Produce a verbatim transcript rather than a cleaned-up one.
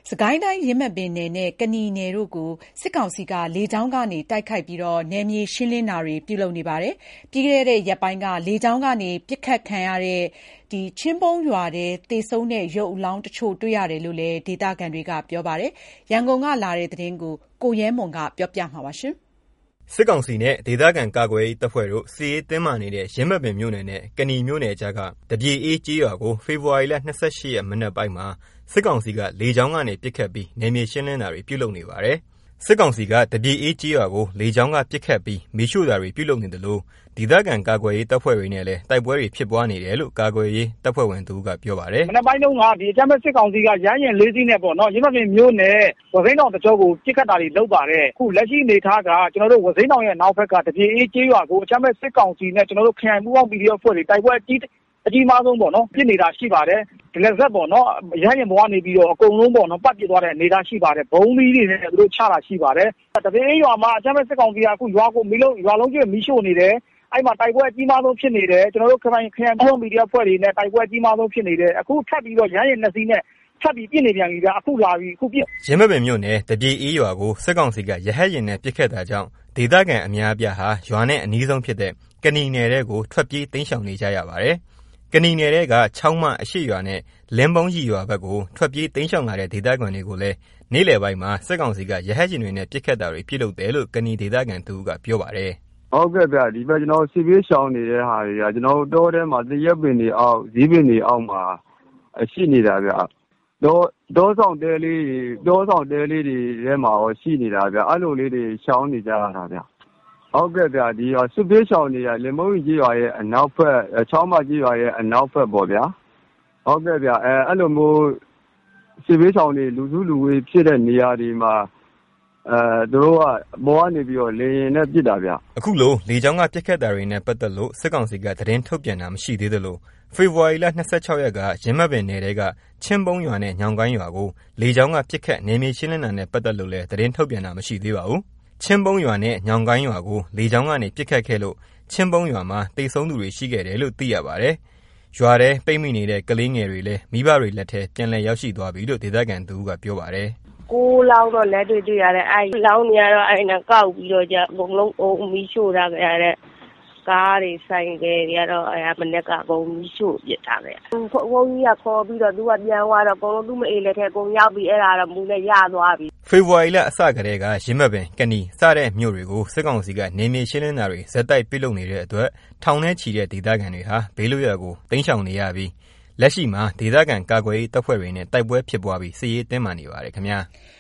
စစ်ကိုင်းတိုင်းယင်းမာပင်နယ်နဲ့ကနီနယ်တို့ကိုစစ်ကောင်စီကလေကြောင်းကနေတိုက်ခိုက်ပြီးနယ်မြေရှင်းလင်းတာတွေပြုလုပ်နေပါတယ်။ပြီးခဲ့တဲ့ရက်ပိုင်းကလေကြောင်းကနေပစ်ခတ်ခံရတဲ့ချင်းပုန်းရွာထဲသေဆုံးတဲ့ရုပ်အလောင်းတချို့တွေ့ရတယ်လို့လည်းဒေသခံတွေကပြောပါတယ်။ရန်ကုန်ကလာတဲ့သတင်းကိုကိုရဲမွန်ကပြောပြမှာပါ။စစ်ကောင်စီနဲ့ဒေသခံကာကွယ်ရေးတပ်ဖွဲ့တို့စစ်ရေးတင်းမာနေတဲ့ယင်းမာပင်မြို့နယ်နဲ့ကနီမြို့နယ်ကြားကတပြေအေးကျေးရွာကိုဖေဖော်ဝါရီလ၂၈ရက်မနက်ပိုင်းမှာစစ်ကောင်စီကလေကြောင်းကနေပစ်ခတ်ပြီးနယ်မြေရှင်းလင်းတာတွေပြုလုပ်နေပါတယ်။စစ်ကောင်စီကတပြေအေးကျေးရွာကိုလေကြောင်းကပစ်ခတ်ပြီးမီးရှို့တာတွေပြုလုပ်နေတယ်လို့ဒေသခံကာကွယ်ရေးတပ်ဖွဲ့တွေနဲ့လည်းတိုက်ပွဲတွေဖြစ်ပွားနေတယ်လို့ကာကွယ်ရေးတပ်ဖွဲ့ဝင်သူကပြောပါတယ်။မနက်ပိုင်းတုန်းကဒီအကြမ်းဖက်စစ်ကောင်စီကရဟတ်ယာဉ်လေးစီးနဲ့ပေါ့နော်ရင်းမပင်မျိုးနဲ့ဝစိမ်းတောင်တကြောကိုပစ်ခတ်တာတွေလုပ်ပါတယ်။အခုလက်ရှိအနေထားကကျွန်တော်တို့ဝစိမ်းတောင်ရဲ့နောက်ဘက်ကတပြေအေးကျေးရွာကိုအကြမ်းဖက်စစ်ကောင်စီနဲ့ကျွန်တော်တို့ခရိုင်ပူးပေါင်း ပီဒီအက်ဖ် ဖွဲ့တွေတိုက်ပွဲအကြီးအကြီးမားဆုံးပေါ့နော်ပြစ်နေတာရှိပါတယ်။ဒီလက်ဆက်ပေါ့နော်ရဟတ်ယာဉ်ပေါ်ကနေပြီးတော့အကုန်လုံးပေါ့နော်ပတ်ပစ်သွားတဲ့အနေအထားရှိပါတယ်။ဘုံသီးတွေနဲ့သူတို့ချတာရှိပါတယ်။တပြေအေးရွာမှာအကြမ်းဖက်စစ်ကောင်စီကအခုရွာကိုမီးလုံးရွာလုံးကျွတ်မီးရှို့နေတယ်။အဲ့မှာတိုက်ပွဲအကြီးမားဆုံးဖြစ်နေတယ်ကျွန်တော်တို့ခရိုင်ခရိုင်ပူးပေါင်း ပီဒီအက်ဖ် ဖွဲ့တွေနဲ့တိုက်ပွဲအကြီးမားဆုံးဖြစ်နေတယ်အခုထပ်ပြီးတော့ရဟတ်ယာဉ်နှစ်စီးနဲ့ထပ်ပြီးပြစ်နေပြန်ပြီဗျအခုလာပြီအခုပြစ်ရင်းမပင်မြို့နယ်တပြေအေးရွာကိုစစ်ကောင်စီကရဟတ်ယာဉ်နဲ့ပစ်ခတ်တာကြောင့်ဒေသခံအများအပြားဟာရွာနဲ့အနီးဆုံးဖြစ်တဲ့ကနီနယ်ထဲကိုထွက်ပြေးတိမ်းရှောင်နေကြရပါတယ်။ကနီနယ်ထဲကချောင်းမအရှိရွာနဲ့လင်းပုံးကြီးရွာဘက်ကိုထွက်ပြေးတိမ်းရှောင်လာတဲ့ဒေသခံတွေကိုလည်းနေ့လယ်ပိုင်းမှာစစ်ကောင်စီကရဟတ်ယာဉ်တွေနဲ့ပစ်ခတ်တာတွေပြုလုပ်တယ်လို့ကနီဒေသခံသူကပြောပါတယ်။ဟုတ်ကဲ့ဗျဒီဘက်ကျွန်တော်စစ်ပြေးရှောင်နေတဲ့ဟာတွေကကျွန်တော်တောထဲမှာတရက်ပင်တွေအောက်ဈေးပင်တွေအောက်မှာရှိနေတာဗျတောတောဆောင်တဲလေးတောဆောင်တဲလေးတွေထဲမှာရောရှိနေတာဗျအဲ့လိုလေးတွေရှောင်နေကြရတာဗျဟုတ်ကဲ့ဗျဒီစစ်ပြေးရှောင်နေရလင်မုံကြီးရွာရဲ့အနောက်ဘက်ချောင်းမကြီးရွာရဲ့အနောက်ဘက်ပေါ့ဗျာဟုတ်ကဲ့ဗျအဲအဲ့လိုမျိုးစစ်ပြေးရှောင်တွေလူစုလူဝေးဖြစ်တဲ့နေရာတွေမှာအဲသူတို့ကမောကနေပြီးတော့လေရင်နဲ့ပြစ်တာဗျအခုလိုလေကြောင်းကပြစ်ခတ်တာတွေနဲ့ပတ်သက်လို့စစ်ကောင်စီကသတင်းထုတ်ပြန်တာမရှိသေးသလိုဖေဖော်ဝါရီလ၂၆ရက်ကရင်းမပင်နယ်တွေကချင်းပုံးရွာနဲ့ညောင်ကိုင်းရွာကိုလေကြောင်းကပြစ်ခတ်နယ်မြေရှင်းလင်းတာနဲ့ပတ်သက်လို့လည်းသတင်းထုတ်ပြန်တာမရှိသေးပါဘူးချင်းပုံးရွာနဲ့ညောင်ကိုင်းရွာကိုလေကြောင်းကနေပြစ်ခတ်ခဲ့လို့ချင်းပုံးရွာမှာတိတ်ဆုံးသူတွေရှိခဲ့တယ်လို့သိရပါတယ်ရွာထဲပိတ်မိနေတဲ့ကလေးငယ်တွေလည်းမိဘတွေလက်ထဲပြန်လည်ရောက်ရှိသွားပြီလို့ဒေသခံသူကပြောပါတယ်ကိုလောင်းတော့လက်တွေ့တွေ့ရတယ်အဲ့လောင်းနေရတော့အဲ့နဲ့ကောက်ပြီးတော့ကြအကုန်လုံးအုံမီးရှို့ထားကြရတဲ့ကားတွေဆိုင်ကယ်တွေကတော့အဲ့မနေ့ကအကုန်မီးရှို့ပစ်ထားခဲ့ဘုန်းကြီးကခေါ်ပြီးတော့သူကပြန်သွားတော့အကုန်လုံးသူ့မအေးလက်ထဲအကုန်ရောက်ပြီးအဲ့ဒါတော့မူနဲ့ရသွားပြီဖေဖော်ဝါရီလအစကတည်းကရင်းမပင်ကနီစတဲ့မြို့တွေကိုစစ်ကောင်စီကနေမြေရှင်းလင်းတာတွေဇက်တိုက်ပြုလုပ်နေတဲ့အတွက်ထောင်ထဲချီတဲ့ဒေသခံတွေဟာဘေးလွတ်ရာကိုတိမ်းရှောင်နေရပြီးလက်ရှိမှာဒေသခံကာကွယ်ရေးတပ်ဖွဲ့တွေနဲ့တိုက်ပွဲဖြစ်ပွားပြီးစစ်ရေးတင်းမာနေပါတယ်ခင်ဗျာ